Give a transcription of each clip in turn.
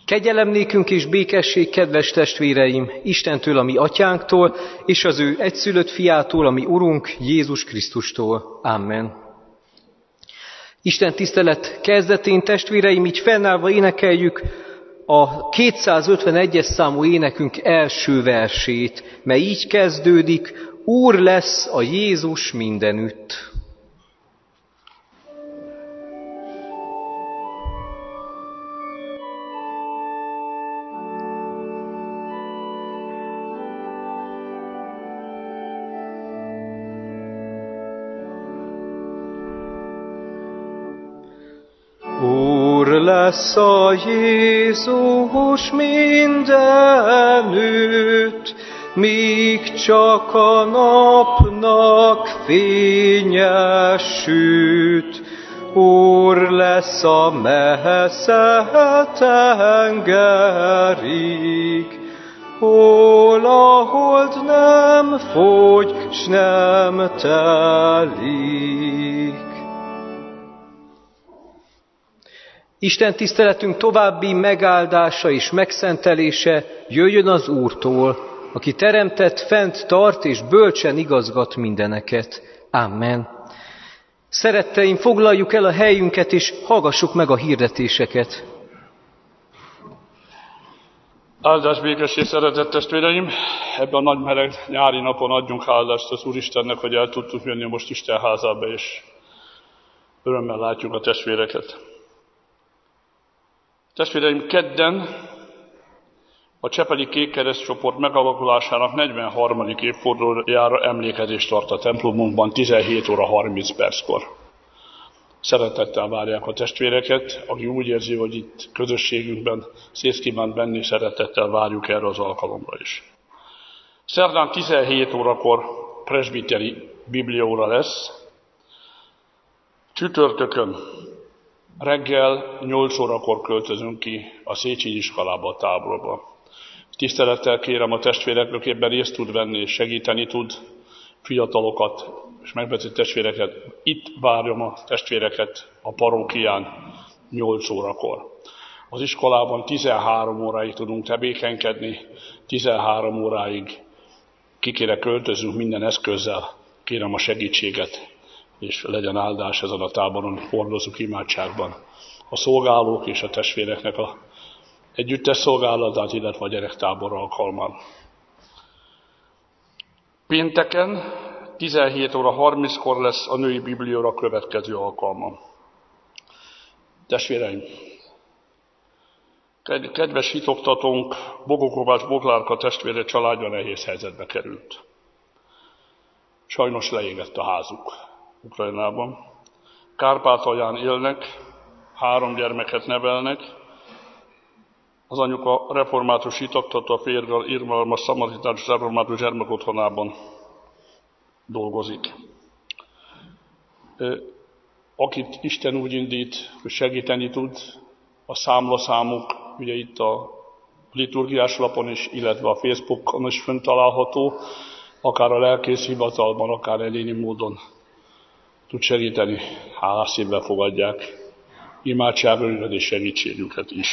Kegyelem nékünk és békesség, kedves testvéreim, Istentől, a mi atyánktól, és az ő egyszülött fiától, a mi Urunk, Jézus Krisztustól. Amen. Isten tisztelet kezdetén, testvéreim, így fennállva énekeljük a 251-es számú énekünk első versét, mely így kezdődik: Úr lesz a Jézus mindenütt. Úr lesz a Jézus mindenütt, míg csak a napnak fénye süt. Úr lesz a messze tengerig, hol a hold nem fogy, s nem telik. Isten tiszteletünk további megáldása és megszentelése jöjjön az Úrtól, aki teremtett, fent tart és bölcsen igazgat mindeneket. Amen. Szeretteim, foglaljuk el a helyünket és hallgassuk meg a hirdetéseket. Áldás, békesség, szeretett testvéreim! Ebben a nagy meleg nyári napon adjunk áldást az Úristennek, hogy el tudtuk jönni most Isten házába, és örömmel látjuk a testvéreket. Testvéreim, kedden a Csepeli Kékkereszt csoport megalakulásának 43. évfordulójára emlékezést tart a templomunkban 17 óra 30 perckor. Szeretettel várják a testvéreket, aki úgy érzi, hogy itt közösségünkben részt kíván venni, szeretettel várjuk erre az alkalomra is. Szerdán 17 órakor presbiteri bibliaóra lesz, csütörtökön reggel 8 órakor költözünk ki a Széchenyi iskolába, a táborba. Tisztelettel kérem a testvérek, aki ebben részt tud venni és segíteni tud, fiatalokat és megbeszélt testvéreket. Itt várjam a testvéreket a parókián 8 órakor. Az iskolában 13 óráig tudunk tevékenykedni, 13 óráig kikére költözünk minden eszközzel, kérem a segítséget, és legyen áldás ezen a táboron, hordozunk imádságban a szolgálók és a testvéreknek a együttes szolgálatát, illetve a gyerektábor alkalmán. Pénteken 17 óra 30-kor lesz a női biblióra következő alkalma. Testvéreim, kedves hitoktatónk, Bogó Kovács Boglárka testvére családja nehéz helyzetbe került. Sajnos leégett a házuk Ukrajnában. Kárpátalján élnek, 3 gyermeket nevelnek. Az anyuka református hitoktató, a férjel irgalmas szamaritáns református gyermekotthonában dolgozik. Akit Isten úgy indít, hogy segíteni tud, a számlaszámuk ugye itt a liturgiás lapon is, illetve a Facebookon is fönn található, akár a lelkész hivatalban, akár egyéni módon tud segíteni, hálás szívvel fogadják imádságöröket és segítségüket is.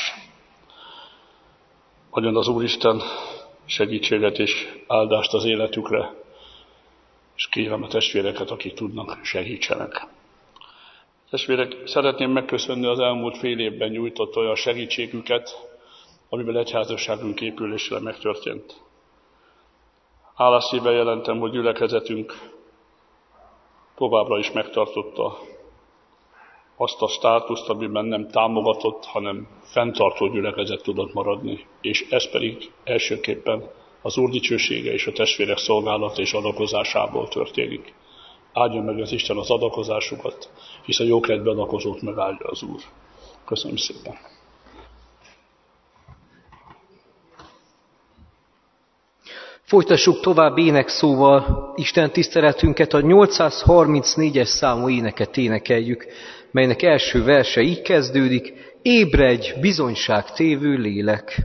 Adjon az Úristen segítséget és áldást az életükre, és kérem a testvéreket, akik tudnak, segítsenek. Testvérek, szeretném megköszönni az elmúlt fél évben nyújtott olyan segítségüket, amivel egyházasságunk épülésre megtörtént. Hálás szívvel jelentem, hogy gyülekezetünk továbbra is megtartotta azt a státuszt, amiben nem támogatott, hanem fenntartó gyülekezet tudott maradni, és ez pedig elsőképpen az Úr dicsősége és a testvérek szolgálata és adakozásából történik. Áldjon meg az Isten az adakozásukat, hisz a jókedvű adakozót megáldja az Úr. Köszönöm szépen! Folytassuk tovább énekszóval Isten tiszteletünket, a 834-es számú éneket énekeljük, melynek első verse így kezdődik: Ébredj, bizonyságtévő lélek!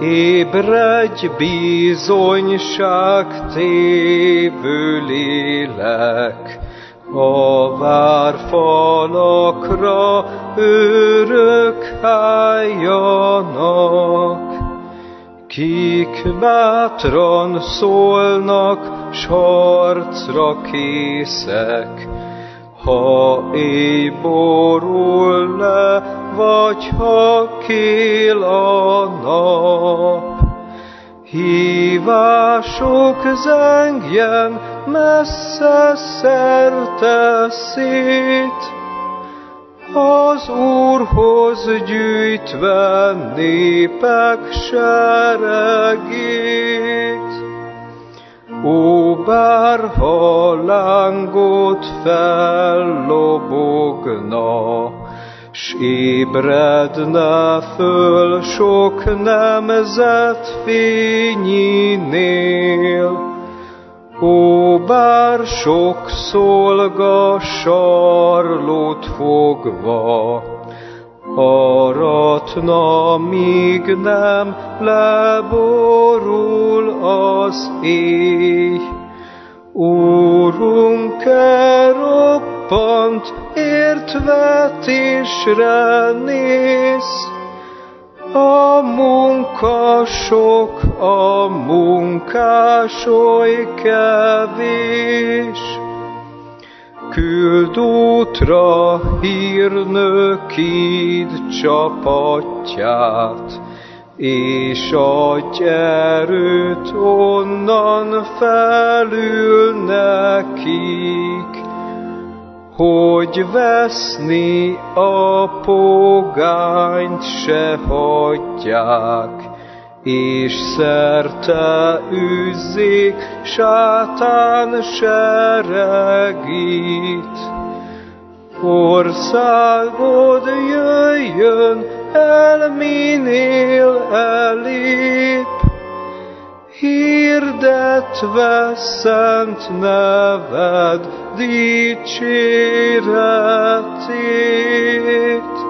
Ébredj bizonyságtévő lélek, a várfalakra őrök álljanak, kik bátran szólnak, s harcra készek, ha éj borul le, vagy ha kél a nap. Hívások zengjen messze szerte szét, az Úrhoz gyűjtve népek seregét. Ó, bárha lángot fellobogna, s ébredne föl sok nemzet fényénél. Ó, bár sok szolga sarlót fogva aratna, míg nem leborul az éj. Úrunk-e roppant értvetésre néz, a munkasok, a munkás oly kevés. Küld útra hírnökid csapatját, és adj erőt onnan felül nekik, hogy veszni a pogányt se hagyják, és szerte üzzék sátán seregét. Országod jöjjön el minél elép, hirdetve szent neved dicséretét.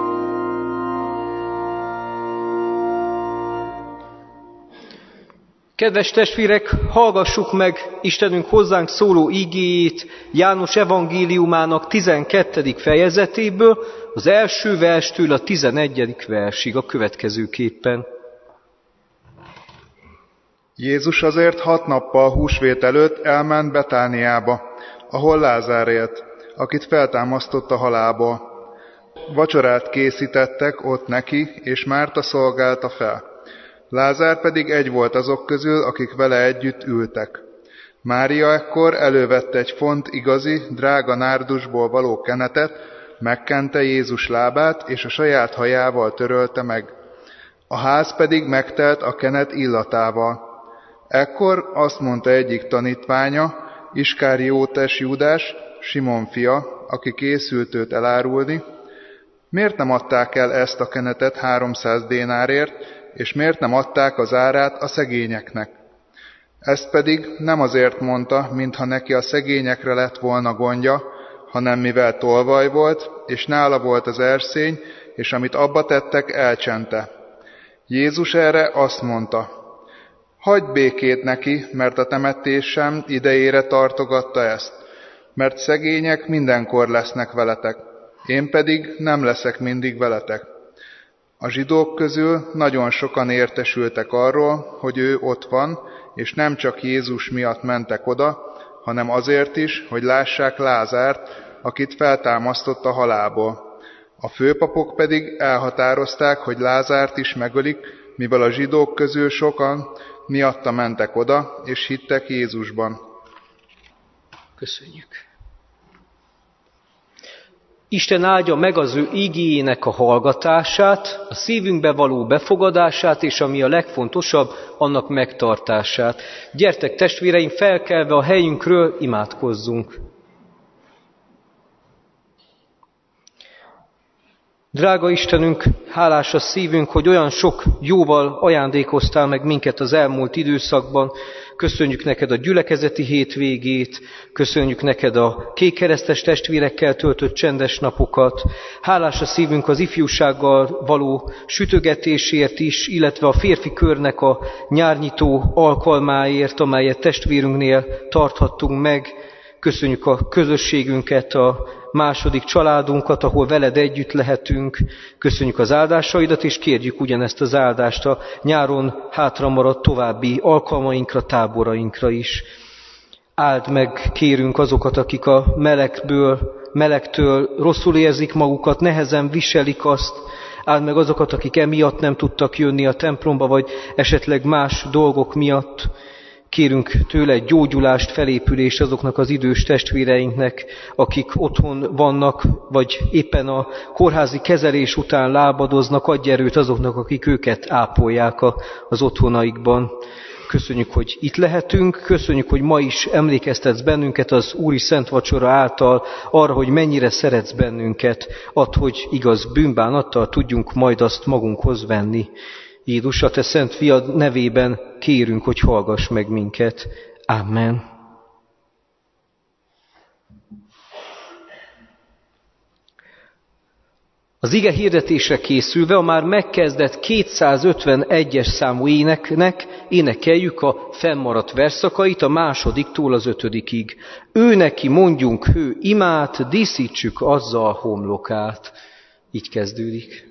Kedves testvérek, hallgassuk meg Istenünk hozzánk szóló igéjét János evangéliumának 12. fejezetéből, az első verstől a 11. versig a következőképpen. Jézus azért 6 nappal húsvét előtt elment Betániába, ahol Lázár élt, akit feltámasztott a halálból. Vacsorát készítettek ott neki, és Márta szolgálta fel. Lázár pedig egy volt azok közül, akik vele együtt ültek. Mária ekkor elővette egy font igazi, drága nárdusból való kenetet, megkente Jézus lábát, és a saját hajával törölte meg. A ház pedig megtelt a kenet illatával. Ekkor azt mondta egyik tanítványa, Iskáriótes Júdás, Simon fia, aki készült őt elárulni: miért nem adták el ezt a kenetet 300 dénárért, és miért nem adták az árát a szegényeknek? Ezt pedig nem azért mondta, mintha neki a szegényekre lett volna gondja, hanem mivel tolvaj volt, és nála volt az erszény, és amit abba tettek, elcsente. Jézus erre azt mondta: hagyd békét neki, mert a temetésem idejére tartogatta ezt, mert szegények mindenkor lesznek veletek, én pedig nem leszek mindig veletek. A zsidók közül nagyon sokan értesültek arról, hogy ő ott van, és nem csak Jézus miatt mentek oda, hanem azért is, hogy lássák Lázárt, akit feltámasztott a halálból. A főpapok pedig elhatározták, hogy Lázárt is megölik, mivel a zsidók közül sokan miatta mentek oda, és hittek Jézusban. Köszönjük. Isten áldja meg az ő igéjének a hallgatását, a szívünkbe való befogadását, és ami a legfontosabb, annak megtartását. Gyertek, testvéreim, felkelve a helyünkről imádkozzunk. Drága Istenünk, hálás a szívünk, hogy olyan sok jóval ajándékoztál meg minket az elmúlt időszakban. Köszönjük neked a gyülekezeti hétvégét, köszönjük neked a kékkeresztes testvérekkel töltött csendes napokat. Hálás a szívünk az ifjúsággal való sütögetésért is, illetve a férfi körnek a nyárnyitó alkalmáért, amelyet testvérünknél tarthattunk meg. Köszönjük a közösségünket, a második családunkat, ahol veled együtt lehetünk. Köszönjük az áldásaidat, és kérjük ugyanezt az áldást a nyáron hátra maradt további alkalmainkra, táborainkra is. Áld meg, kérünk, azokat, akik a melegtől rosszul érzik magukat, nehezen viselik azt. Áld meg azokat, akik emiatt nem tudtak jönni a templomba, vagy esetleg más dolgok miatt. Kérünk tőle egy gyógyulást, felépülést azoknak az idős testvéreinknek, akik otthon vannak, vagy éppen a kórházi kezelés után lábadoznak. Adj erőt azoknak, akik őket ápolják az otthonaikban. Köszönjük, hogy itt lehetünk, köszönjük, hogy ma is emlékeztetsz bennünket az Úri Szent Vacsora által arra, hogy mennyire szeretsz bennünket. Add, hogy igaz bűnbánattal tudjunk majd azt magunkhoz venni. Jézus, a te szent fiad nevében kérünk, hogy hallgass meg minket. Amen. Az ige hirdetésre készülve a már megkezdett 251-es számú éneknek énekeljük a fennmaradt versszakait a másodiktól az 5-ig. Ő neki mondjunk hő imát, díszítsük azzal homlokát. Így kezdődik.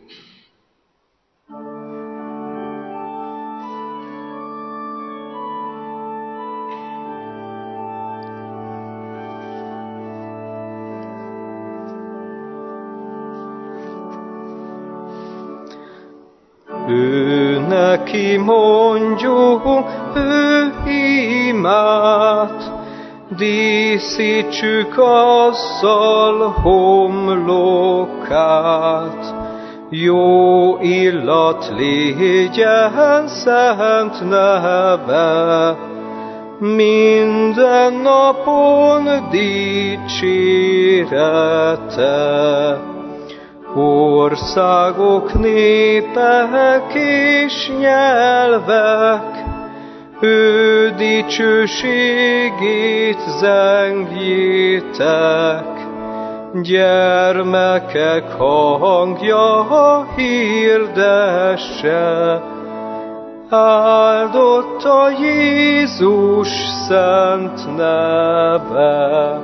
Ő neki mondjuk ő imát, díszítsük azzal homlokát. Jó illat légyen szent neve, minden napon dicsérete. Országok, népek és nyelvek, ő dicsőségét zengjétek. Gyermekek hangja hirdesse, áldott a Jézus szent neve.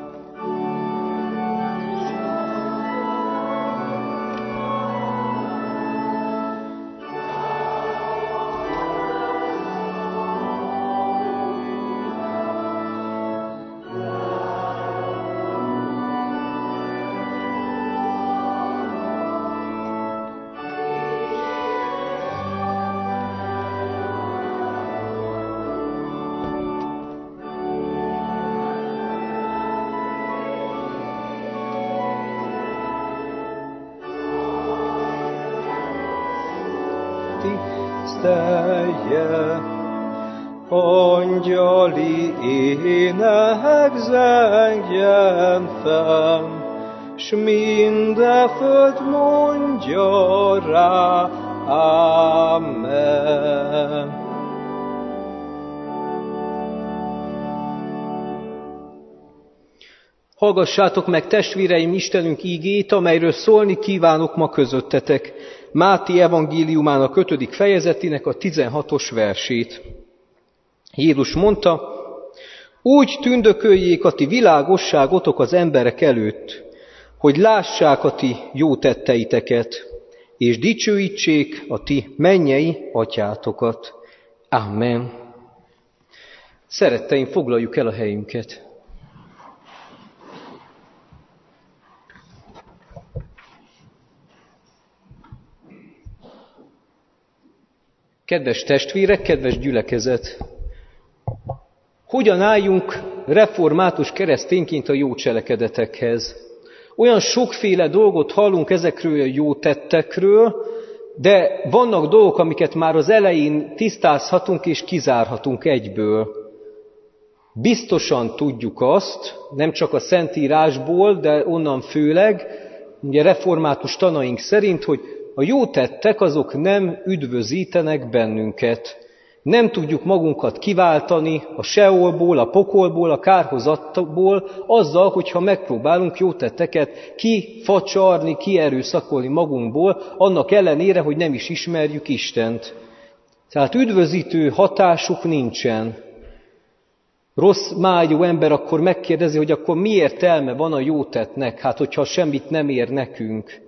Tisztelje, angyali ének zengjen fenn, s minden föld mondja rá, Amen. Hallgassátok meg, testvéreim, Istenünk ígét, amelyről szólni kívánok ma közöttetek. Máté evangéliumának 5. fejezetének a 16. versét. Jézus mondta, úgy tündököljék a ti világosságotok az emberek előtt, hogy lássák a ti jó tetteiteket, és dicsőítsék a ti mennyei atyátokat. Amen. Szeretteim, foglaljuk el a helyünket. Kedves testvérek, kedves gyülekezet! Hogyan álljunk református keresztényként a jó cselekedetekhez? Olyan sokféle dolgot hallunk ezekről a jó tettekről, de vannak dolgok, amiket már az elején tisztázhatunk és kizárhatunk egyből. Biztosan tudjuk azt, nem csak a Szentírásból, de onnan főleg, ugye református tanaink szerint, hogy a jó tettek azok nem üdvözítenek bennünket. Nem tudjuk magunkat kiváltani a seolból, a pokolból, a kárhozatból azzal, hogyha megpróbálunk jó tetteket kifacsarni, kierőszakolni magunkból, annak ellenére, hogy nem is ismerjük Istent. Tehát üdvözítő hatásuk nincsen. Rossz májú ember akkor megkérdezi, hogy akkor mi értelme van a jó tettnek, hát hogyha semmit nem ér nekünk.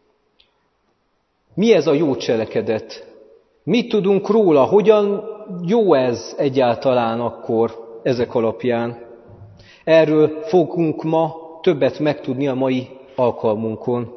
Mi ez a jó cselekedet? Mit tudunk róla? Hogyan jó ez egyáltalán akkor ezek alapján? Erről fogunk ma többet megtudni a mai alkalmunkon.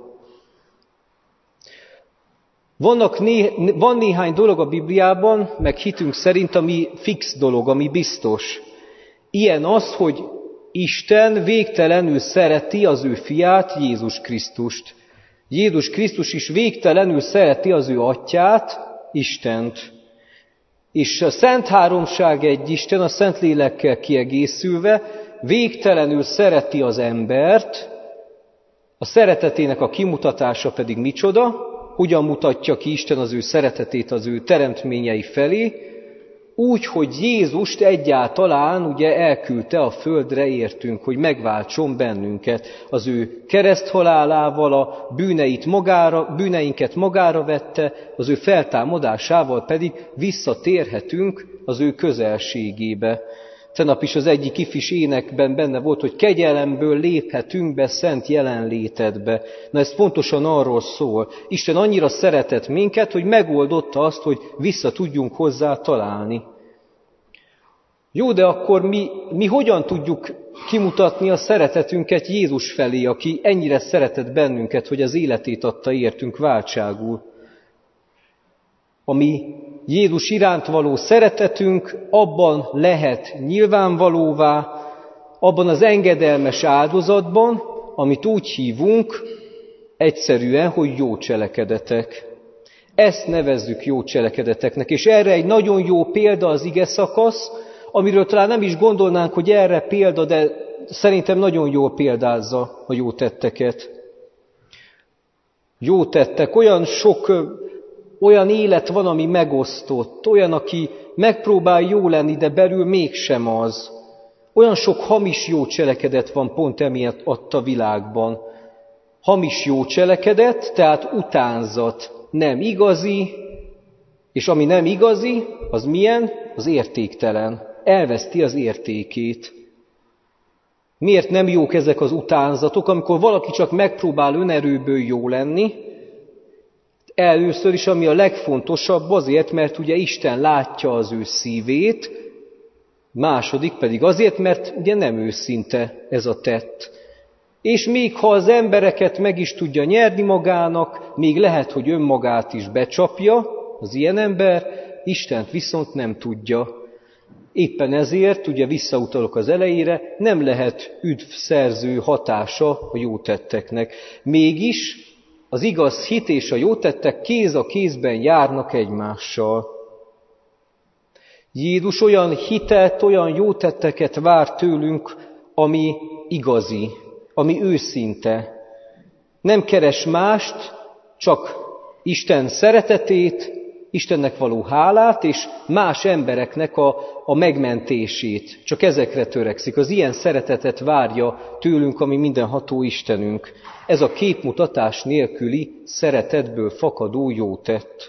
Van néhány dolog a Bibliában, meg hitünk szerint, ami fix dolog, ami biztos. Ilyen az, hogy Isten végtelenül szereti az ő fiát, Jézus Krisztust. Jézus Krisztus is végtelenül szereti az ő atyát, Istent. És a Szent Háromság egy Isten, a Szentlélekkel kiegészülve végtelenül szereti az embert, a szeretetének a kimutatása pedig micsoda? Hogyan mutatja ki Isten az ő szeretetét az ő teremtményei felé? Úgy, hogy Jézust egyáltalán ugye elküldte a földre értünk, hogy megváltson bennünket. Az ő kereszthalálával a bűneinket magára vette, az ő feltámadásával pedig visszatérhetünk az ő közelségébe. Tegnap is az egyik ifis énekben benne volt, hogy kegyelemből léphetünk be szent jelenlétedbe. Na ez pontosan arról szól. Isten annyira szeretett minket, hogy megoldotta azt, hogy vissza tudjunk hozzá találni. Jó, de akkor mi hogyan tudjuk kimutatni a szeretetünket Jézus felé, aki ennyire szeretett bennünket, hogy az életét adta értünk váltságul? Ami Jézus iránt való szeretetünk abban lehet nyilvánvalóvá, abban az engedelmes áldozatban, amit úgy hívunk egyszerűen, hogy jó cselekedetek. Ezt nevezzük jó cselekedeteknek, és erre egy nagyon jó példa az ige szakasz, amiről talán nem is gondolnánk, hogy erre példa, de szerintem nagyon jól példázza a jó tetteket. Jó tettek, olyan élet van, ami megosztott, olyan, aki megpróbál jó lenni, de belül mégsem az. Olyan sok hamis jó cselekedet van pont emiatt a világban. Hamis jó cselekedet, tehát utánzat, nem igazi, és ami nem igazi, az milyen? Az értéktelen. Elveszti az értékét. Miért nem jók ezek az utánzatok, amikor valaki csak megpróbál önerőből jó lenni? Először is, ami a legfontosabb, azért, mert ugye Isten látja az ő szívét, második pedig azért, mert ugye nem őszinte ez a tett. És még ha az embereket meg is tudja nyerni magának, még lehet, hogy önmagát is becsapja, az ilyen ember, Istent viszont nem tudja. Éppen ezért, ugye visszautalok az elejére, nem lehet üdvszerző hatása a jó tetteknek. Mégis az igaz hit és a jó tettek kéz a kézben járnak egymással. Jézus olyan hitet, olyan jó tetteket vár tőlünk, ami igazi, ami őszinte. Nem keres mást, csak Isten szeretetét, Istennek való hálát, és más embereknek a megmentését. Csak ezekre törekszik. Az ilyen szeretetet várja tőlünk, ami mindenható Istenünk. Ez a képmutatás nélküli szeretetből fakadó jó tett.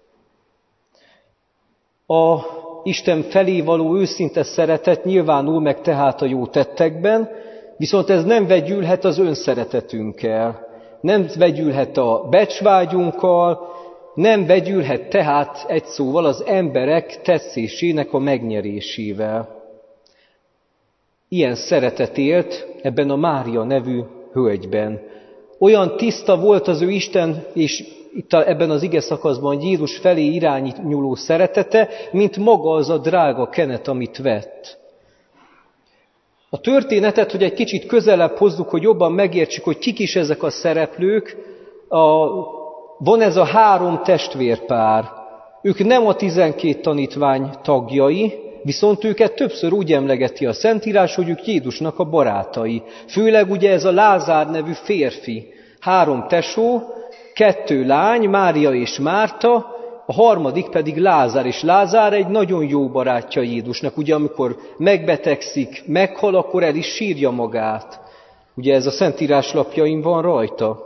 A Isten felé való őszinte szeretet nyilvánul meg tehát a jó tettekben, viszont ez nem vegyülhet az önszeretetünkkel, nem vegyülhet a becsvágyunkkal, nem vegyülhet tehát egy szóval az emberek tetszésének a megnyerésével. Ilyen szeretet élt ebben a Mária nevű hölgyben. Olyan tiszta volt az ő Isten, és itt ebben az ige szakaszban Jézus felé irányuló szeretete, mint maga az a drága kenet, amit vett. A történetet, hogy egy kicsit közelebb hozzuk, hogy jobban megértsük, hogy kik is ezek a szereplők, van ez a 3 testvérpár. Ők nem a 12 tanítvány tagjai, viszont őket többször úgy emlegeti a Szentírás, hogy ők Jézusnak a barátai. Főleg ugye ez a Lázár nevű férfi. 3 tesó, 2 lány, Mária és Márta, a harmadik pedig Lázár, és Lázár egy nagyon jó barátja Jézusnak. Ugye amikor megbetegszik, meghal, akkor el is sírja magát. Ugye ez a Szentírás lapjain van rajta.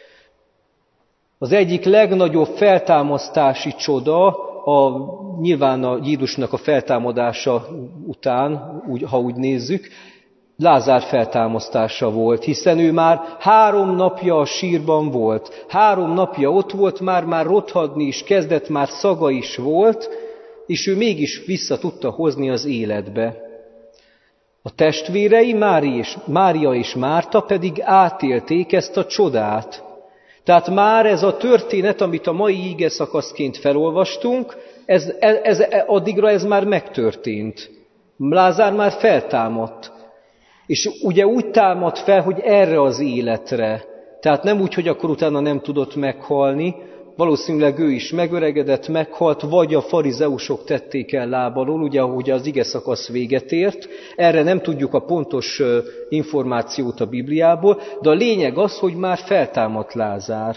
Az egyik legnagyobb feltámasztási csoda, nyilván a Jézusnak a feltámadása után, ha úgy nézzük, Lázár feltámasztása volt, hiszen ő már 3 napja a sírban volt. 3 napja ott volt, már rothadni is kezdett, már szaga is volt, és ő mégis vissza tudta hozni az életbe. A testvérei, Mária és Márta pedig átélték ezt a csodát. Tehát már ez a történet, amit a mai ige szakaszként felolvastunk, addigra ez már megtörtént. Lázár már feltámadt. És ugye úgy támadt fel, hogy erre az életre. Tehát nem úgy, hogy akkor utána nem tudott meghalni, valószínűleg ő is megöregedett, meghalt, vagy a farizeusok tették el lábalól, ugye ahogy az ige szakasz véget ért. Erre nem tudjuk a pontos információt a Bibliából, de a lényeg az, hogy már feltámadt Lázár.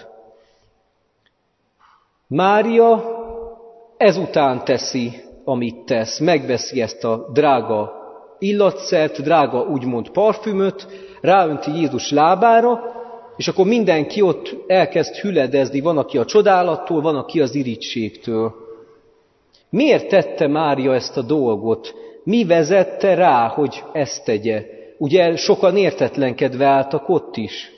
Mária ezután teszi, amit tesz, megveszi ezt a drága illatszert, drága úgymond parfümöt, ráönti Jézus lábára, és akkor mindenki ott elkezd hüledezni, van, aki a csodálattól, van, aki az irítségtől. Miért tette Mária ezt a dolgot? Mi vezette rá, hogy ezt tegye? Ugye sokan értetlenkedve álltak ott is.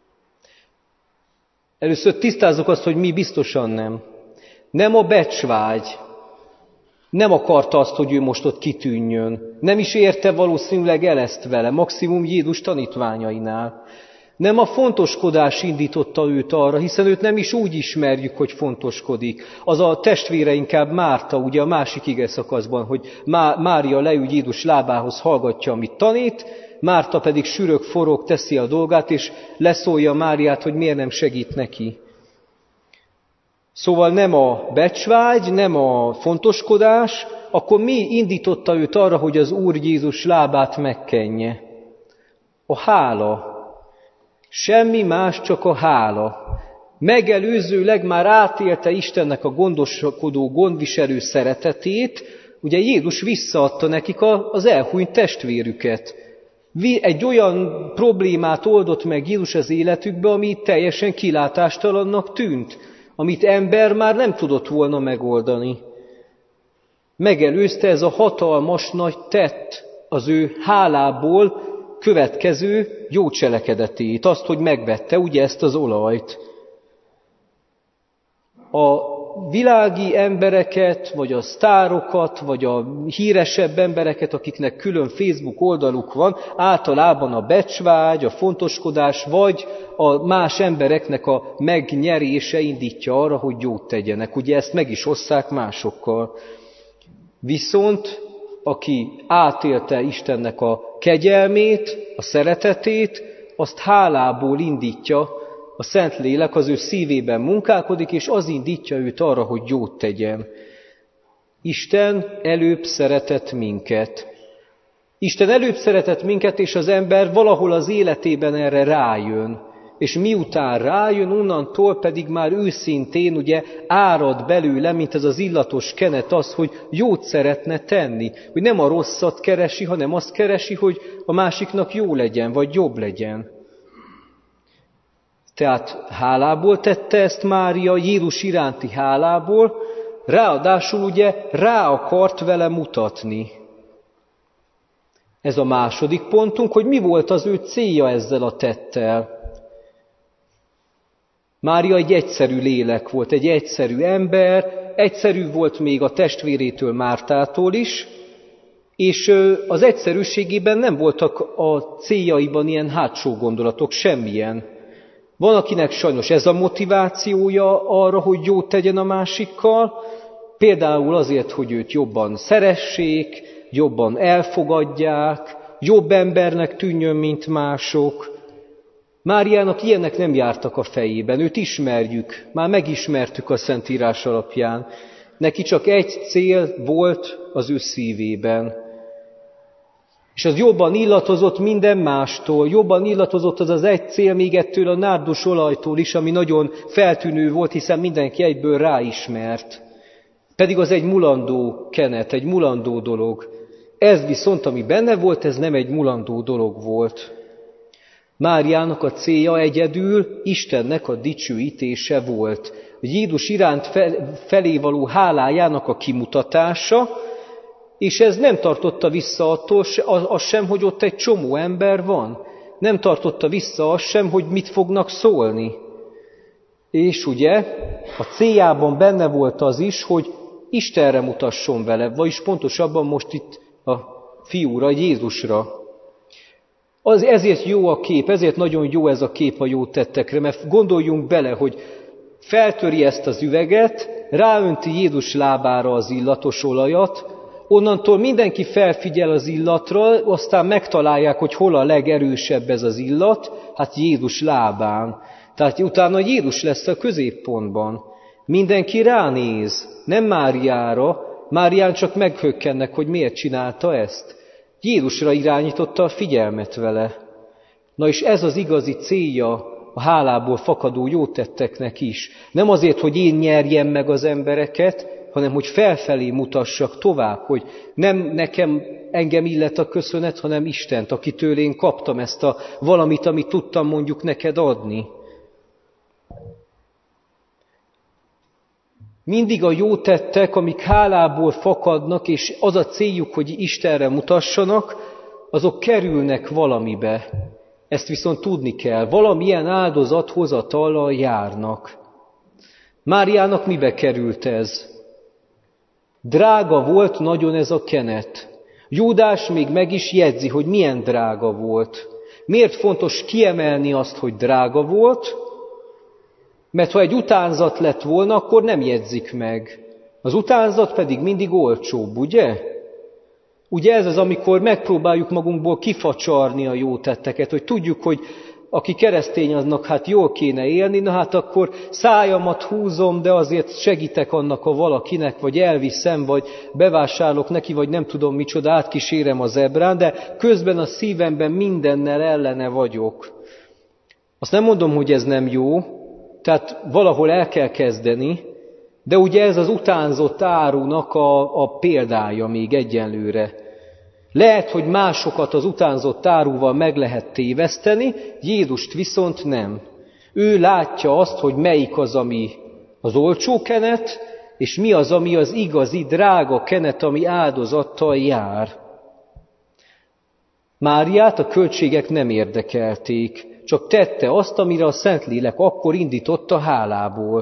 Először tisztázzuk azt, hogy mi biztosan nem. Nem a becsvágy. Nem akarta azt, hogy ő most ott kitűnjön. Nem is érte valószínűleg el ezt vele, maximum Jézus tanítványainál. Nem a fontoskodás indította őt arra, hiszen őt nem is úgy ismerjük, hogy fontoskodik. Az a testvére inkább Márta, ugye a másik ige szakaszban, hogy Mária leül Jézus lábához, hallgatja, amit tanít, Márta pedig sürög, forog, teszi a dolgát, és leszólja Máriát, hogy miért nem segít neki. Szóval nem a becsvágy, nem a fontoskodás, akkor mi indította őt arra, hogy az Úr Jézus lábát megkenje? A hála. Semmi más, csak a hála. Megelőzőleg már átélte Istennek a gondoskodó, gondviselő szeretetét, ugye Jézus visszaadta nekik az elhunyt testvérüket. Egy olyan problémát oldott meg Jézus az életükbe, ami teljesen kilátástalannak tűnt, amit ember már nem tudott volna megoldani. Megelőzte ez a hatalmas nagy tett az ő hálából következő jó cselekedetét, azt, hogy megvette ugye ezt az olajt. A világi embereket, vagy a sztárokat, vagy a híresebb embereket, akiknek külön Facebook oldaluk van, általában a becsvágy, a fontoskodás, vagy a más embereknek a megnyerése indítja arra, hogy jót tegyenek. Ugye ezt meg is osszák másokkal. Viszont aki átélte Istennek a kegyelmét, a szeretetét, azt hálából indítja, a Szentlélek az ő szívében munkálkodik, és az indítja őt arra, hogy jót tegyen. Isten előbb szeretett minket. Isten előbb szeretett minket, és az ember valahol az életében erre rájön. És miután rájön, onnantól pedig már őszintén ugye árad belőle, mint ez az illatos kenet az, hogy jót szeretne tenni. Hogy nem a rosszat keresi, hanem azt keresi, hogy a másiknak jó legyen, vagy jobb legyen. Tehát hálából tette ezt Mária, Jézus iránti hálából, ráadásul ugye rá akart vele mutatni. Ez a második pontunk, hogy mi volt az ő célja ezzel a tettel. Mária egy egyszerű lélek volt, egy egyszerű ember, egyszerű volt még a testvérétől, Mártától is, és az egyszerűségében nem voltak a céljaiban ilyen hátsó gondolatok, semmilyen. Van, akinek sajnos ez a motivációja arra, hogy jót tegyen a másikkal, például azért, hogy őt jobban szeressék, jobban elfogadják, jobb embernek tűnjön, mint mások. Máriának ilyenek nem jártak a fejében, őt ismerjük, már megismertük a Szentírás alapján. Neki csak egy cél volt az ő szívében. És az jobban illatozott minden mástól, jobban illatozott az egy cél még ettől a nárdus olajtól is, ami nagyon feltűnő volt, hiszen mindenki egyből ráismert. Pedig az egy mulandó kenet, egy mulandó dolog. Ez viszont, ami benne volt, ez nem egy mulandó dolog volt. Máriának a célja egyedül Istennek a dicsőítése volt. A Jézus iránt felé való hálájának a kimutatása, és ez nem tartotta vissza attól az sem, hogy ott egy csomó ember van. Nem tartotta vissza az sem, hogy mit fognak szólni. És ugye a céljában benne volt az is, hogy Istenre mutasson vele, vagyis pontosabban most itt a fiúra, Jézusra. Ezért jó a kép, ezért nagyon jó ez a kép a jó tettekre, mert gondoljunk bele, hogy feltöri ezt az üveget, ráönti Jézus lábára az illatos olajat, onnantól mindenki felfigyel az illatra, aztán megtalálják, hogy hol a legerősebb ez az illat, hát Jézus lábán. Tehát utána Jézus lesz a középpontban. Mindenki ránéz, nem Máriára, Márián csak meghökkennek, hogy miért csinálta ezt. Jézusra irányította a figyelmet vele. Na és ez az igazi célja a hálából fakadó jótetteknek is. Nem azért, hogy én nyerjem meg az embereket, hanem hogy felfelé mutassak tovább, hogy nem engem illet a köszönet, hanem Istent, akitől én kaptam ezt a valamit, amit tudtam mondjuk neked adni. Mindig a jó tettek, amik hálából fakadnak, és az a céljuk, hogy Istenre mutassanak, azok kerülnek valamibe. Ezt viszont tudni kell. Valamilyen áldozathozatallal járnak. Máriának mibe került ez? Drága volt nagyon ez a kenet. Júdás még meg is jegyzi, hogy milyen drága volt. Miért fontos kiemelni azt, hogy drága volt? Mert ha egy utánzat lett volna, akkor nem jegyzik meg. Az utánzat pedig mindig olcsóbb, ugye? Ugye ez az, amikor megpróbáljuk magunkból kifacsarni a jó tetteket, hogy tudjuk, hogy aki keresztény, aznak hát jól kéne élni, na hát akkor szájamat húzom, de azért segítek annak a valakinek, vagy elviszem, vagy bevásárolok neki, vagy nem tudom micsoda, átkísérem a zebrán, de közben a szívemben mindennel ellene vagyok. Azt nem mondom, hogy ez nem jó, tehát valahol el kell kezdeni, de ugye ez az utánzott árunak a példája még egyenlőre. Lehet, hogy másokat az utánzott áruval meg lehet téveszteni, Jézust viszont nem. Ő látja azt, hogy melyik az, ami az olcsó kenet, és mi az, ami az igazi, drága kenet, ami áldozattal jár. Máriát a költségek nem érdekelték, csak tette azt, amire a Szentlélek akkor indította hálából.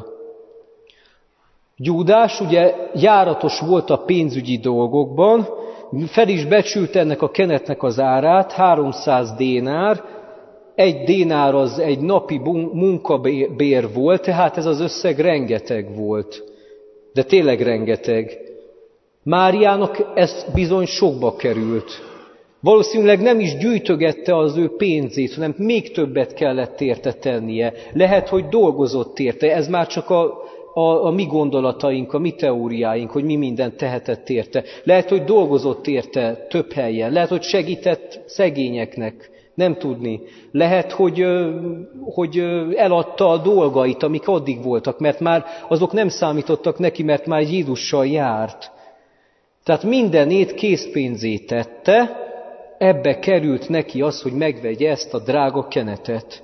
Júdás ugye járatos volt a pénzügyi dolgokban, fel is becsült ennek a kenetnek az árát, 300 dénár, egy dénár az egy napi munkabér volt, tehát ez az összeg rengeteg volt, de tényleg rengeteg. Máriának ez bizony sokba került. Valószínűleg nem is gyűjtögette az ő pénzét, hanem még többet kellett érte tennie. Lehet, hogy dolgozott érte, ez már csak a mi gondolataink, a mi teóriáink, hogy mi mindent tehetett érte. Lehet, hogy dolgozott érte több helyen, lehet, hogy segített szegényeknek, nem tudni. Lehet, hogy eladta a dolgait, amik addig voltak, mert már azok nem számítottak neki, mert már Jézussal járt. Tehát mindenét készpénzét tette, ebbe került neki az, hogy megvegye ezt a drága kenetet.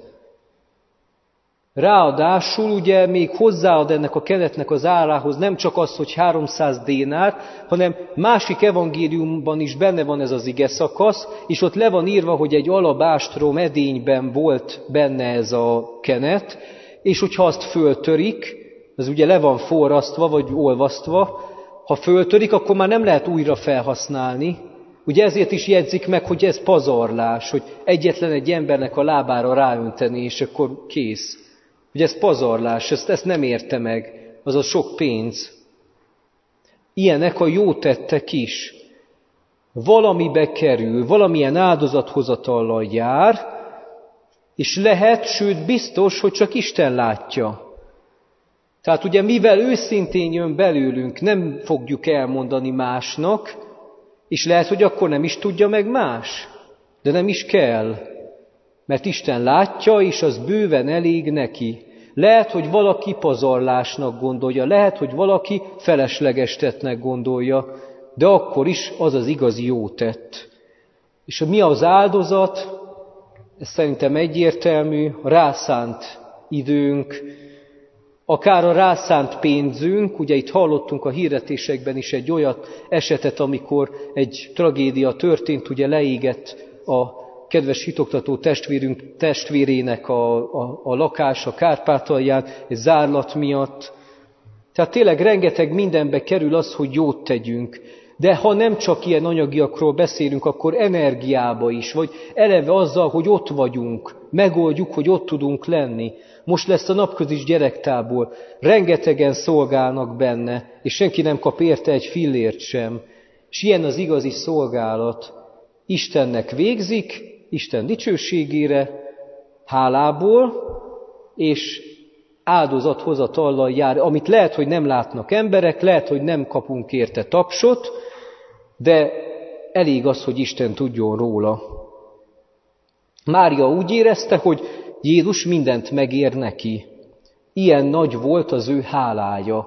Ráadásul ugye még hozzáad ennek a kenetnek az árához nem csak az, hogy 300 dénár, hanem másik evangéliumban is benne van ez az ige szakasz, és ott le van írva, hogy egy alabástrom edényben volt benne ez a kenet, és hogyha azt föltörik, ez ugye le van forrasztva vagy olvasztva, ha föltörik, akkor már nem lehet újra felhasználni. Ugye ezért is jegyzik meg, hogy ez pazarlás, hogy egyetlen egy embernek a lábára ráönteni, és akkor kész. Ugye ez pazarlás, ezt nem érte meg, az a sok pénz. Ilyenek a jó tettek is. Valamibe kerül, valamilyen áldozathozatallal jár, és lehet, sőt biztos, hogy csak Isten látja. Tehát ugye mivel őszintén jön belőlünk, nem fogjuk elmondani másnak, És lehet, hogy akkor nem is tudja meg más, de nem is kell, mert Isten látja, és az bőven elég neki. Lehet, hogy valaki pazarlásnak gondolja, lehet, hogy valaki felesleges tettnek gondolja, de akkor is az az igazi jó tett. És mi az áldozat? Ez szerintem egyértelmű, a rászánt időnk, akár a rászánt pénzünk, ugye itt hallottunk a hirdetésekben is egy olyat esetet, amikor egy tragédia történt, ugye leégett a kedves hitoktató testvérének a lakása Kárpátalján, egy zárlat miatt. Tehát tényleg rengeteg mindenbe kerül az, hogy jót tegyünk. De ha nem csak ilyen anyagiakról beszélünk, akkor energiába is, vagy eleve azzal, hogy ott vagyunk, megoldjuk, hogy ott tudunk lenni. Most lesz a napközis gyerektábor, rengetegen szolgálnak benne, és senki nem kap érte egy fillért sem. És ilyen az igazi szolgálat. Istennek végzik, Isten dicsőségére, hálából, és áldozathozatallal jár, amit lehet, hogy nem látnak emberek, lehet, hogy nem kapunk érte tapsot, de elég az, hogy Isten tudjon róla. Mária úgy érezte, hogy Jézus mindent megér neki. Ilyen nagy volt az ő hálája.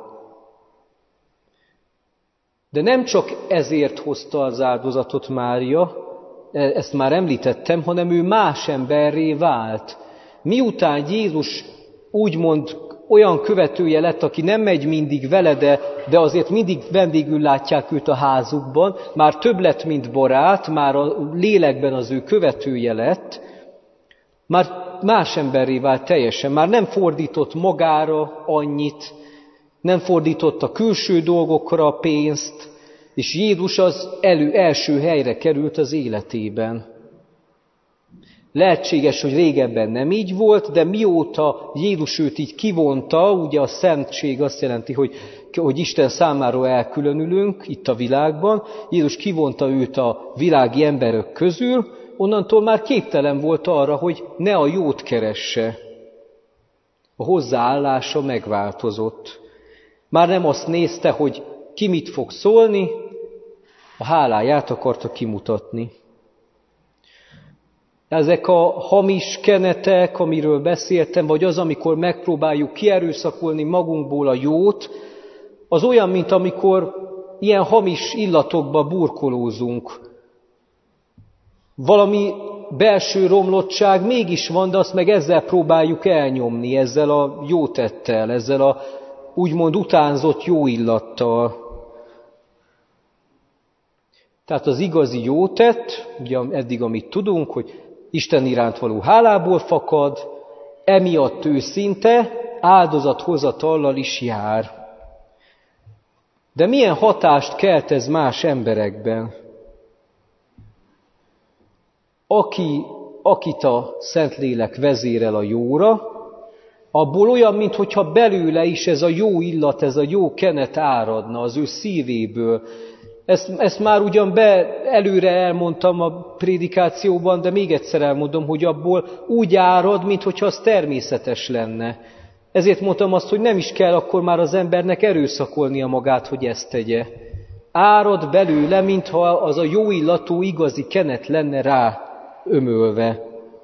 De nem csak ezért hozta az áldozatot Mária, ezt már említettem, hanem ő más emberré vált. Miután Jézus úgymond olyan követője lett, aki nem megy mindig vele, de azért mindig vendégül látják őt a házukban, már több lett, mint barát, már a lélekben az ő követője lett, már más emberré vált teljesen, már nem fordított magára annyit, nem fordított a külső dolgokra a pénzt, és Jézus az első helyre került az életében. Lehetséges, hogy régebben nem így volt, de mióta Jézus őt így kivonta, ugye a szentség azt jelenti, hogy Isten számára elkülönülünk itt a világban, Jézus kivonta őt a világi emberek közül, onnantól már képtelen volt arra, hogy ne a jót keresse. A hozzáállása megváltozott. Már nem azt nézte, hogy ki mit fog szólni, a háláját akarta kimutatni. Ezek a hamis kenetek, amiről beszéltem, vagy az, amikor megpróbáljuk kierőszakolni magunkból a jót, az olyan, mint amikor ilyen hamis illatokba burkolózunk. Valami belső romlottság mégis van, de azt meg ezzel próbáljuk elnyomni, ezzel a jótettel, ezzel a úgymond utánzott jó illattal. Tehát az igazi jótett, ugye eddig amit tudunk, hogy Isten iránt való hálából fakad, emiatt őszinte, áldozathozatallal is jár. De milyen hatást kelt ez más emberekben? Akit a Szentlélek vezérel a jóra, abból olyan, mintha belőle is ez a jó illat, ez a jó kenet áradna az ő szívéből. Ezt már ugyan előre elmondtam a prédikációban, de még egyszer elmondom, hogy abból úgy árad, mintha az természetes lenne. Ezért mondtam azt, hogy nem is kell akkor már az embernek erőszakolnia magát, hogy ezt tegye. Árad belőle, mintha az a jó illatú igazi kenet lenne rá ömölve.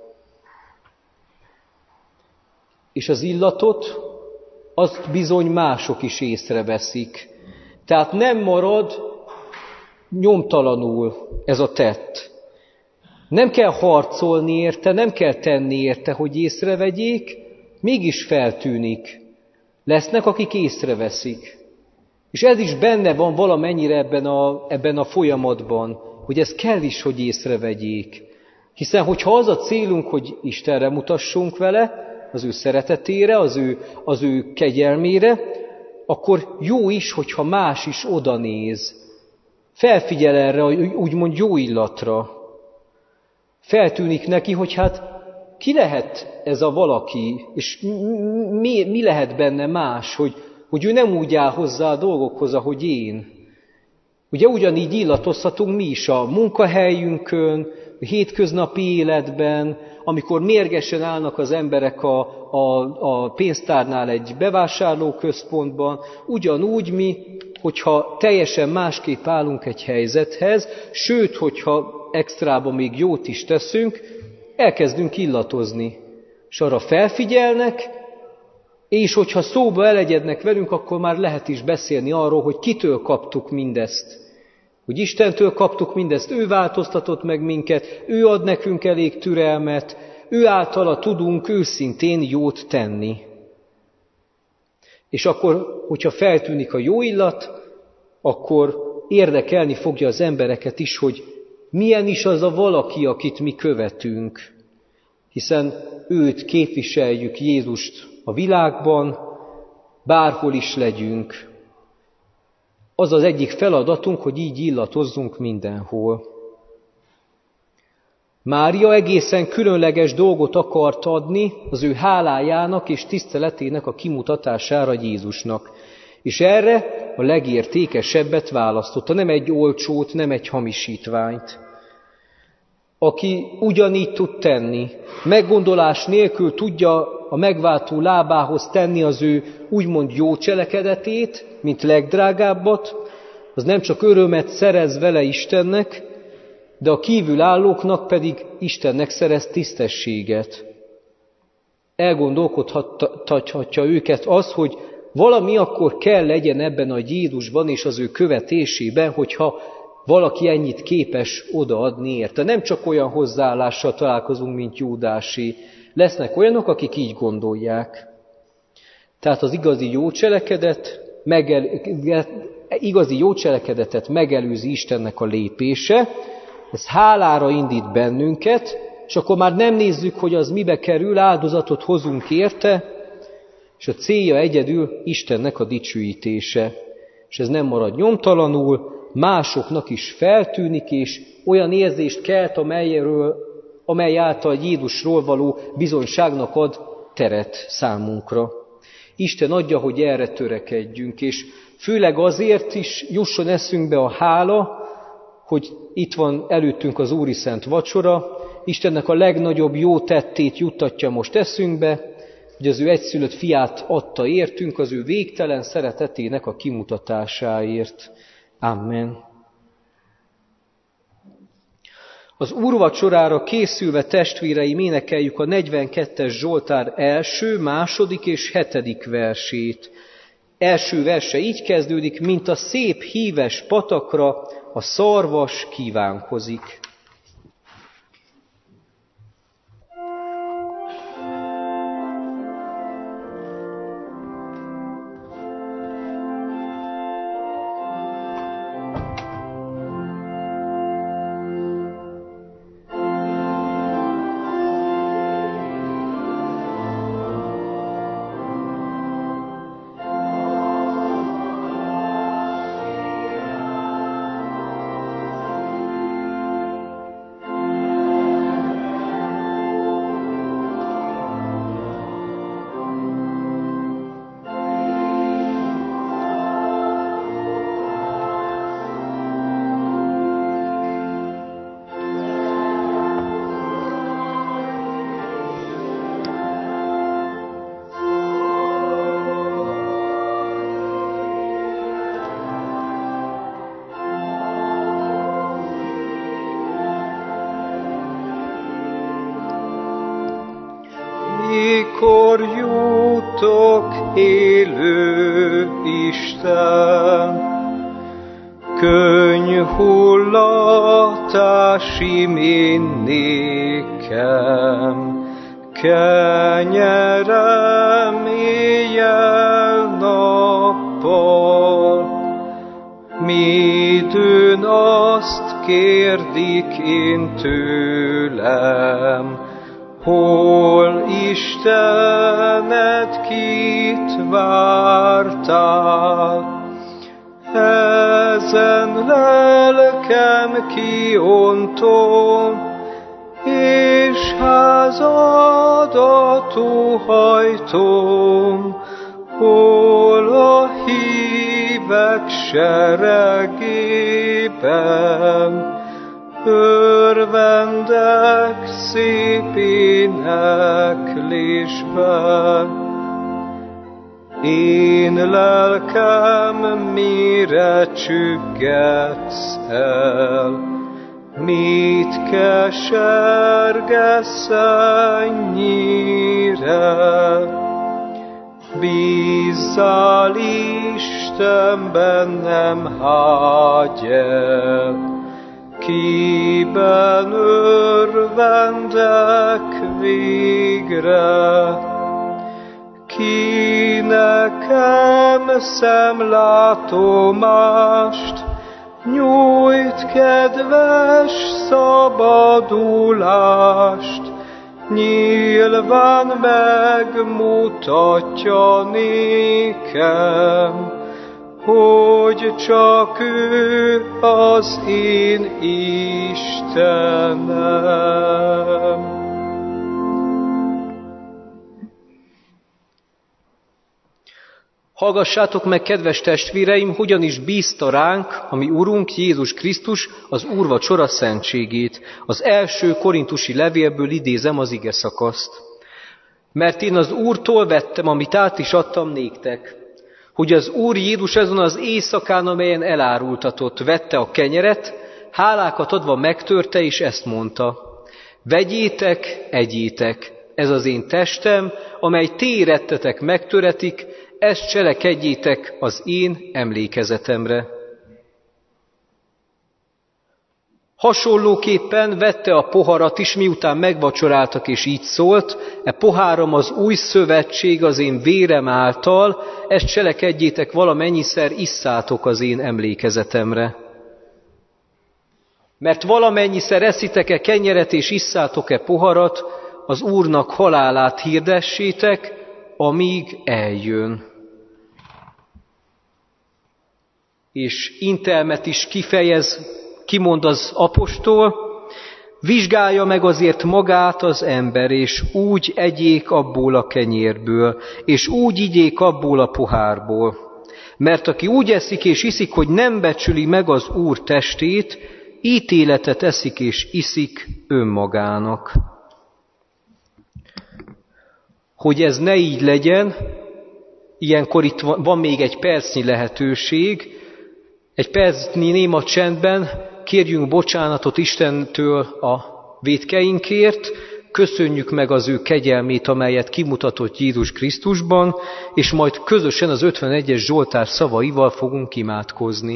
És az illatot, azt bizony mások is észreveszik. Tehát nem marad nyomtalanul ez a tett. Nem kell harcolni érte, nem kell tenni érte, hogy észrevegyék, mégis feltűnik. Lesznek, akik észreveszik. És ez is benne van valamennyire ebben a folyamatban, hogy ez kell is, hogy észrevegyék. Hiszen, hogyha az a célunk, hogy Istenre mutassunk vele, az ő szeretetére, az ő kegyelmére, akkor jó is, hogyha más is oda néz. Felfigyel erre, úgymond jó illatra. Feltűnik neki, hogy hát ki lehet ez a valaki, és mi lehet benne más, hogy ő nem úgy áll hozzá a dolgokhoz, ahogy én. Ugye ugyanígy illatozhatunk mi is a munkahelyünkön, a hétköznapi életben, amikor mérgesen állnak az emberek a pénztárnál egy bevásárlóközpontban, ugyanúgy mi hogyha teljesen másképp állunk egy helyzethez, sőt, hogyha extrában még jót is teszünk, elkezdünk illatozni. És arra felfigyelnek, és hogyha szóba elegyednek velünk, akkor már lehet is beszélni arról, hogy kitől kaptuk mindezt. Hogy Istentől kaptuk mindezt, ő változtatott meg minket, ő ad nekünk elég türelmet, ő általa tudunk őszintén jót tenni. És akkor, hogyha feltűnik a jó illat, akkor érdekelni fogja az embereket is, hogy milyen is az a valaki, akit mi követünk. Hiszen őt képviseljük, Jézust a világban, bárhol is legyünk. Az az egyik feladatunk, hogy így illatozzunk mindenhol. Mária egészen különleges dolgot akart adni az ő hálájának és tiszteletének a kimutatására Jézusnak. És erre a legértékesebbet választotta, nem egy olcsót, nem egy hamisítványt. Aki ugyanígy tud tenni, meggondolás nélkül tudja a megváltó lábához tenni az ő úgymond jó cselekedetét, mint legdrágábbat, az nem csak örömet szerez vele Istennek, de a kívülállóknak pedig Istennek szerez tisztességet. Elgondolkodhatja őket az, hogy valami akkor kell legyen ebben a Jézusban és az ő követésében, hogyha valaki ennyit képes odaadni érte. Nem csak olyan hozzáállással találkozunk, mint Júdásé. Lesznek olyanok, akik így gondolják. Tehát az igazi jó cselekedetet megelőzi Istennek a lépése, ez hálára indít bennünket, és akkor már nem nézzük, hogy az mibe kerül, áldozatot hozunk érte, és a célja egyedül Istennek a dicsőítése. És ez nem marad nyomtalanul, másoknak is feltűnik, és olyan érzést kelt, amely által Jézusról való bizonyságnak ad teret számunkra. Isten adja, hogy erre törekedjünk, és főleg azért is jusson eszünkbe a hála, hogy itt van előttünk az Úri Szent Vacsora, Istennek a legnagyobb jó tettét juttatja most eszünkbe, hogy az ő egyszülött fiát adta értünk az ő végtelen szeretetének a kimutatásáért. Amen. Az úrvacsorára készülve, testvéreim, énekeljük a 42-es Zsoltár első, második és 7. versét. Első verse így kezdődik, mint a szép híves patakra a szarvas kívánkozik. Mikor jutok, élő Isten, könnyhullatás imén nékem, kenyerem éjjel-nappal, midőn azt kérdik én tőlem, hol Istened, kit vártál? Ezen lelkem kiontom, és házadat óhajtom, hol a hívek seregében, örvendek szép éneklésben. Én lelkem, mire csüggetsz el? Mit kesergesz ennyire? Bízzál Istenben, nem hágy el. Kiben örvendek végre? Ki nekem szemlátomást nyújt, kedves szabadulást, nyilván megmutatja nékem, hogy csak ő az én Istenem. Hallgassátok meg, kedves testvéreim, hogyan is bízta ránk a mi Urunk Jézus Krisztus az úrvacsora szentségét. Az első korintusi levélből idézem az ige szakaszt. Mert én az Úrtól vettem, amit át is adtam néktek, hogy az Úr Jézus azon az éjszakán, amelyen elárultatott, vette a kenyeret, hálákat adva megtörte, és ezt mondta: vegyétek, egyétek, ez az én testem, amely ti érettetek megtöretik, ezt cselekedjétek az én emlékezetemre. Hasonlóképpen vette a poharat is, miután megvacsoráltak, és így szólt: e poháram az új szövetség az én vérem által, ezt cselekedjétek valamennyiszer, isszátok az én emlékezetemre. Mert valamennyiszer eszitek-e kenyeret és isszátok-e poharat, az Úrnak halálát hirdessétek, amíg eljön. És intelmet is kimond az apostol: vizsgálja meg azért magát az ember, és úgy egyék abból a kenyérből, és úgy igyék abból a pohárból. Mert aki úgy eszik és iszik, hogy nem becsüli meg az Úr testét, ítéletet eszik és iszik önmagának. Hogy ez ne így legyen, ilyenkor itt van még egy percnyi lehetőség, egy percnyi néma csendben kérjünk bocsánatot Istentől a vétkeinkért, köszönjük meg az ő kegyelmét, amelyet kimutatott Jézus Krisztusban, és majd közösen az 51-es Zsoltár szavaival fogunk imádkozni.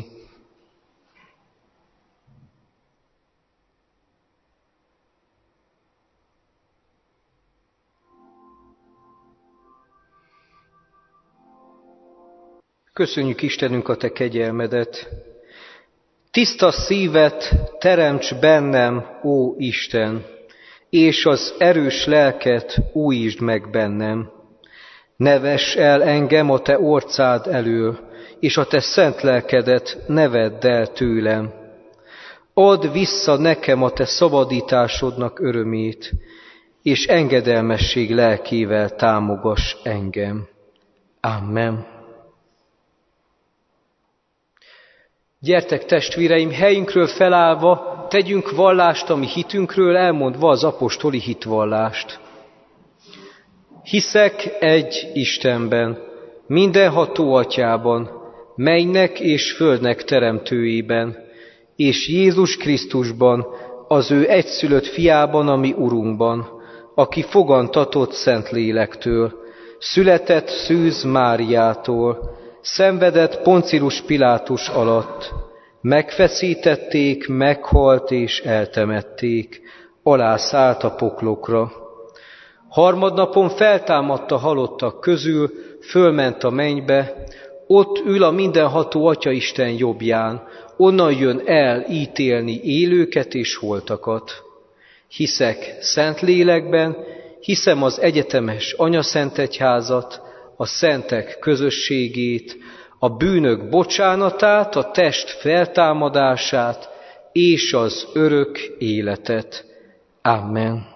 Köszönjük, Istenünk, a te kegyelmedet. Tiszta szívet teremts bennem, ó Isten, és az erős lelket újítsd meg bennem. Ne vess el engem a te orcád elől, és a te szent lelkedet ne vedd el tőlem. Add vissza nekem a te szabadításodnak örömét, és engedelmesség lelkével támogass engem. Amen. Gyertek, testvéreim, helyünkről felállva tegyünk vallást a mi hitünkről, elmondva az apostoli hitvallást. Hiszek egy Istenben, mindenható Atyában, mennynek és földnek teremtőjében, és Jézus Krisztusban, az ő egyszülött fiában, a mi Urunkban, aki fogantatott Szentlélektől, született Szűz Máriától, szenvedett Poncius Pilátus alatt, megfeszítették, meghalt és eltemették, alászállt a poklokra. Harmadnapon feltámadt a halottak közül, fölment a mennybe, ott ül a mindenható Atyaisten jobbján, onnan jön el ítélni élőket és holtakat. Hiszek Szentlélekben, hiszem az egyetemes anyaszentegyházat, a szentek közösségét, a bűnök bocsánatát, a test feltámadását és az örök életet. Amen.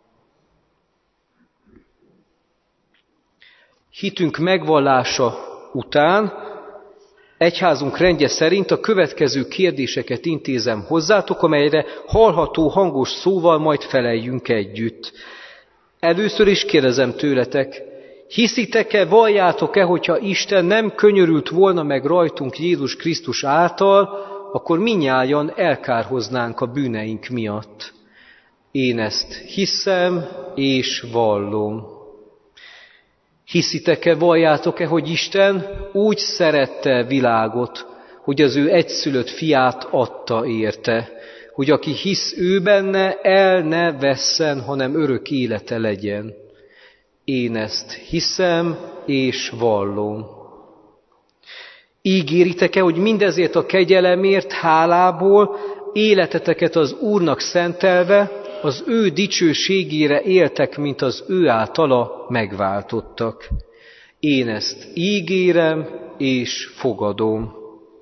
Hitünk megvallása után egyházunk rendje szerint a következő kérdéseket intézem hozzátok, amelyre hallható hangos szóval majd feleljünk együtt. Először is kérdezem tőletek, Hiszitek-e, valljátok-e, hogyha Isten nem könyörült volna meg rajtunk Jézus Krisztus által, akkor mindnyájan elkárhoznánk a bűneink miatt. Én ezt hiszem és vallom. Hiszitek-e, valljátok-e, hogy Isten úgy szerette világot, hogy az ő egyszülött fiát adta érte, hogy aki hisz ő benne, el ne vesszen, hanem örök élete legyen. Én ezt hiszem és vallom. Ígéritek-e, hogy mindezért a kegyelemért hálából életeteket az Úrnak szentelve, az ő dicsőségére éltek, mint az ő általa megváltottak. Én ezt ígérem és fogadom.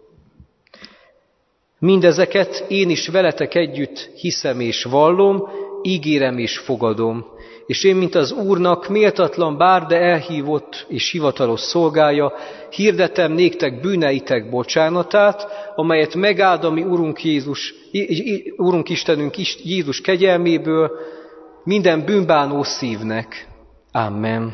Mindezeket én is veletek együtt hiszem és vallom, ígérem és fogadom. És én, mint az Úrnak méltatlan bár, de elhívott és hivatalos szolgája, hirdetem néktek bűneitek bocsánatát, amelyet megáld a mi Úrunk Istenünk Jézus kegyelméből minden bűnbánó szívnek. Amen.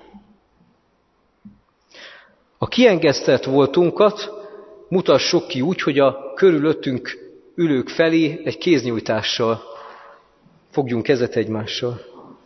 A kiengesztelt voltunkat mutassuk ki úgy, hogy a körülöttünk ülők felé egy kéznyújtással fogjunk kezet egymással.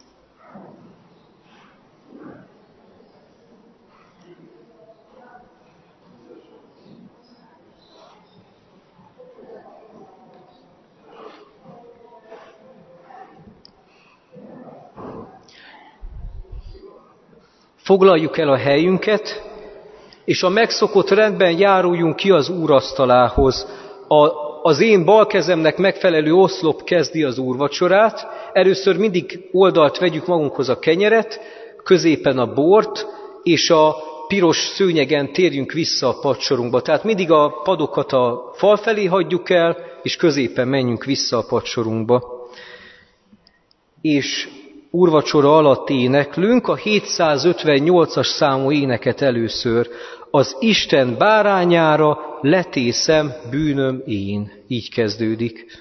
Foglaljuk el a helyünket, és a megszokott rendben járuljunk ki az úrasztalához. Az én bal kezemnek megfelelő oszlop kezdi az úrvacsorát. Először mindig oldalt vegyük magunkhoz a kenyeret, középen a bort, és a piros szőnyegen térjünk vissza a padsorunkba. Tehát mindig a padokat a fal felé hagyjuk el, és középen menjünk vissza a padsorunkba. És úrvacsora alatt éneklünk a 758-as számú éneket először. Az Isten bárányára letészem bűnöm én. Így kezdődik.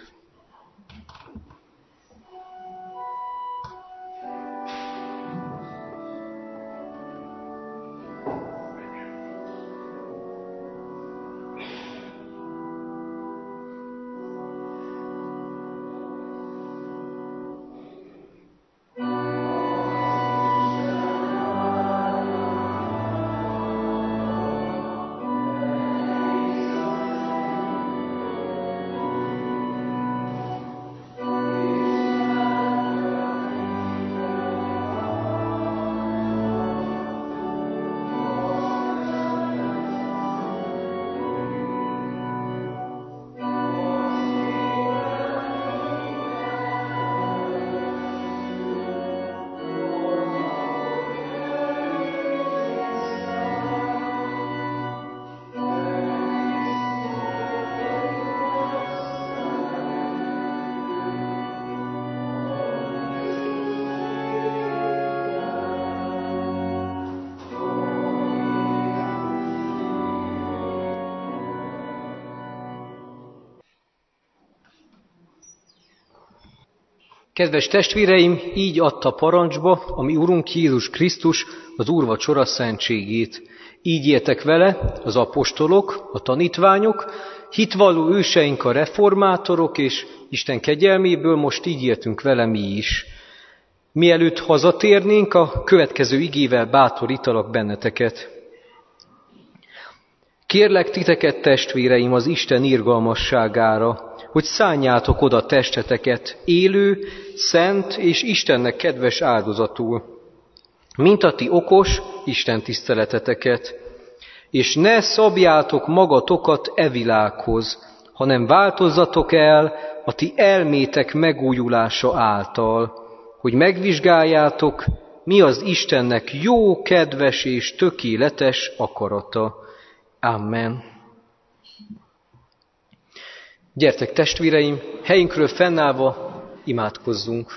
Kedves testvéreim, így adta parancsba a mi Urunk Jézus Krisztus az úrvacsora szentségét. Így éltek vele az apostolok, a tanítványok, hitvalló őseink a reformátorok, és Isten kegyelméből most így éltünk vele mi is. Mielőtt hazatérnénk, a következő igével bátorítalak benneteket. Kérlek titeket, testvéreim, az Isten irgalmasságára, hogy szánjátok oda testeteket élő, szent és Istennek kedves áldozatul, mint a ti okos Isten tiszteleteteket. És ne szabjátok magatokat e világhoz, hanem változzatok el a ti elmétek megújulása által, hogy megvizsgáljátok, mi az Istennek jó, kedves és tökéletes akarata. Amen. Gyertek, testvéreim, helyünkről fennállva imádkozzunk.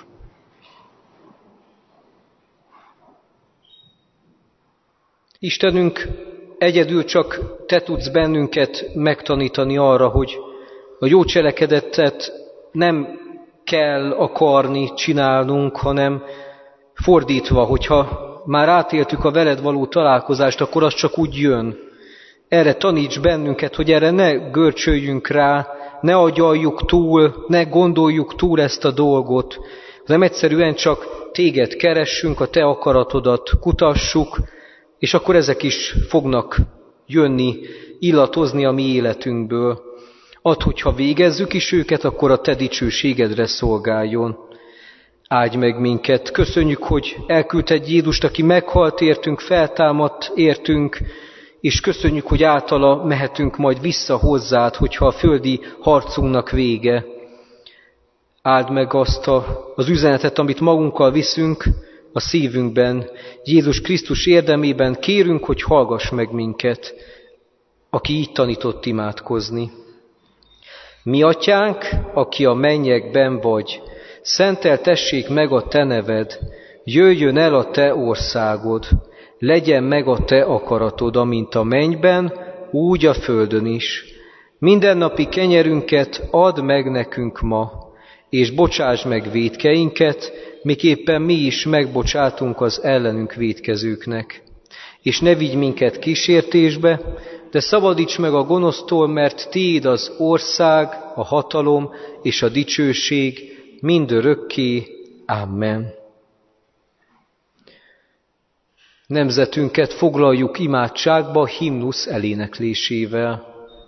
Istenünk, egyedül csak Te tudsz bennünket megtanítani arra, hogy a jó cselekedetet nem kell akarni, csinálnunk, hanem fordítva, hogyha már átéltük a veled való találkozást, akkor az csak úgy jön. Erre taníts bennünket, hogy erre ne görcsöljünk rá, ne agyaljuk túl, ne gondoljuk túl ezt a dolgot. Nem egyszerűen csak téged keressünk, a te akaratodat kutassuk, és akkor ezek is fognak jönni, illatozni a mi életünkből. Add, hogyha végezzük is őket, akkor a te dicsőségedre szolgáljon. Áldj meg minket. Köszönjük, hogy elküldted Jézust, aki meghalt értünk, feltámadt értünk, és köszönjük, hogy általa mehetünk majd vissza hozzád, hogyha a földi harcunknak vége. Áld meg azt az üzenetet, amit magunkkal viszünk a szívünkben. Jézus Krisztus érdemében kérünk, hogy hallgass meg minket, aki így tanított imádkozni. Mi atyánk, aki a mennyekben vagy, szenteltessék meg a te neved, jöjjön el a te országod, legyen meg a te akaratod, amint a mennyben, úgy a földön is. Mindennapi kenyerünket add meg nekünk ma, és bocsáss meg vétkeinket, miképpen mi is megbocsátunk az ellenünk vétkezőknek. És ne vigy minket kísértésbe, de szabadíts meg a gonosztól, mert tiéd az ország, a hatalom és a dicsőség mindörökké. Amen. Nemzetünket foglaljuk imádságba himnusz eléneklésével.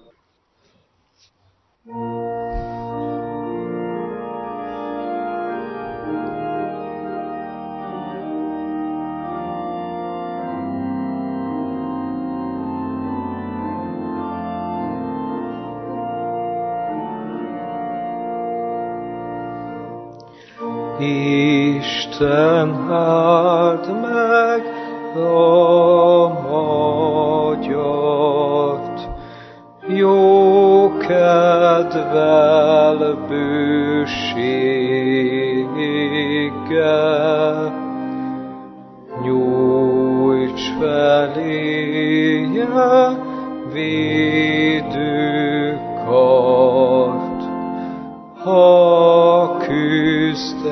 Isten áld meg a magyart, jó kedvel, bőséggel, nyújts feléje védő kart, ha küzd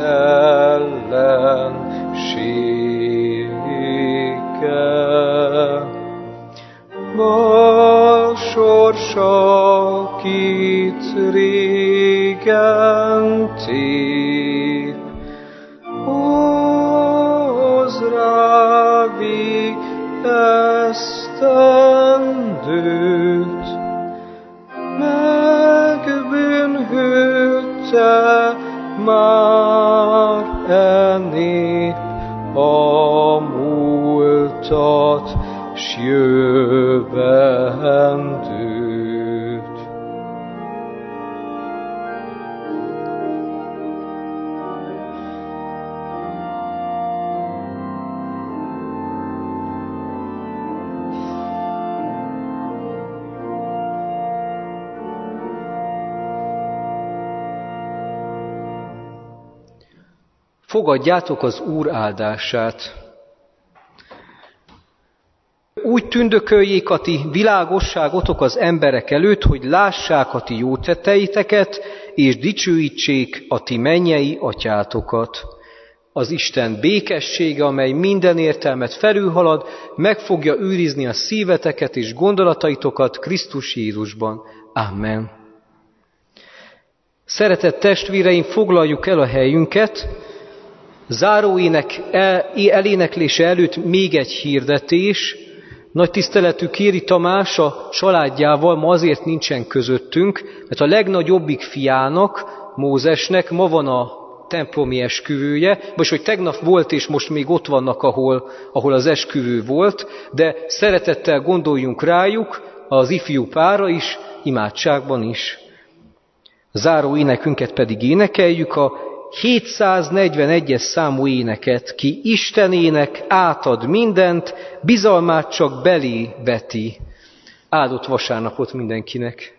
ellenséggel. Ma sorsa kit régen tép, hozz rá esztendőt, megbűnhődte már e nép a múltat, s jövendőt. Fogadjátok az Úr áldását. Úgy tündököljék a ti világosságotok az emberek előtt, hogy lássák a ti jó tetteiteket, és dicsőítsék a ti mennyei atyátokat. Az Isten békessége, amely minden értelmet felülhalad, meg fogja őrizni a szíveteket és gondolataitokat Krisztus Jézusban. Amen. Szeretett testvéreim, foglaljuk el a helyünket. Záróének eléneklése előtt még egy hirdetés. Nagy tiszteletű Kéri Tamás a családjával ma azért nincsen közöttünk, mert a legnagyobbik fiának, Mózesnek ma van a templomi esküvője, vagy hogy tegnap volt, és most még ott vannak, ahol az esküvő volt, de szeretettel gondoljunk rájuk, az ifjú párra is, imádságban is. A záró énekünket pedig énekeljük, a 741-es számú éneket, ki Istenének átad mindent, bizalmát csak belé veti. Áldott vasárnapot mindenkinek!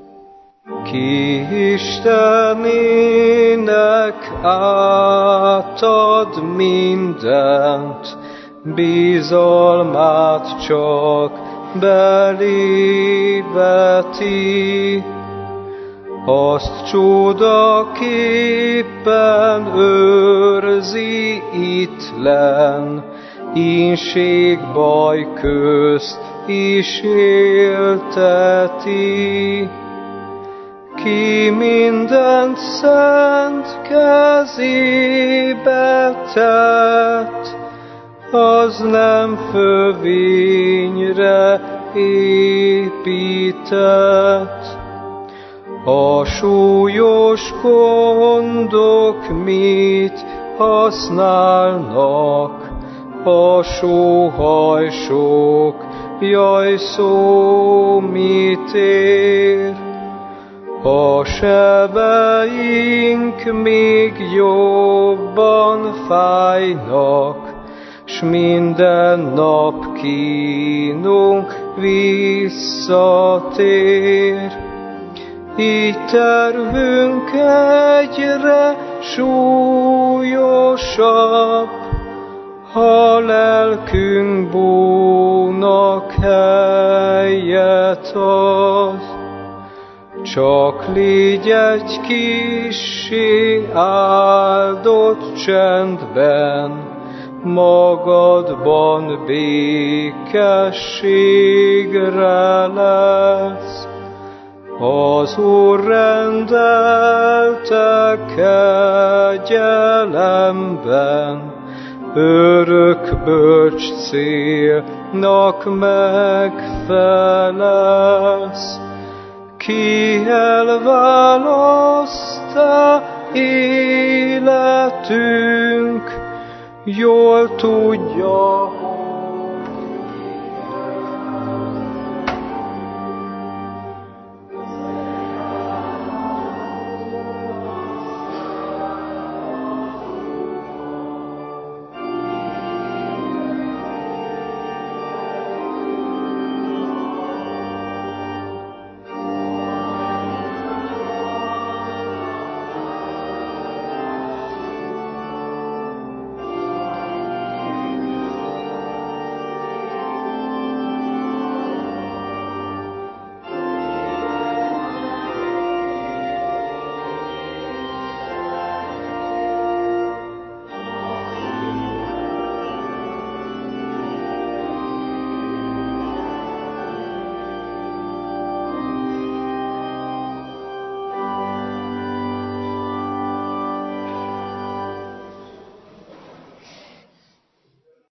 Ki Istenének átad átad mindent, bizalmát csak belé veti. Azt csodaképpen őrzi ittlen, ínség baj közt is élteti. Ki mindent szent kezébe tett, az nem fövényre épített. A súlyos gondok mit használnak, a sóhajsok, jaj, szó mit ér? A sebeink még jobban fájnak, s minden nap kínunk visszatér. Így terhünk egyre súlyosabb, ha lelkünk búnak helyet ad. Csak légy egy kissé áldott csendben, magadban békességre lesz. Az Úr rendelte kegyelemben, örök bölcs célnak megfelelsz. Ki elválaszt-e életünk, jól tudja,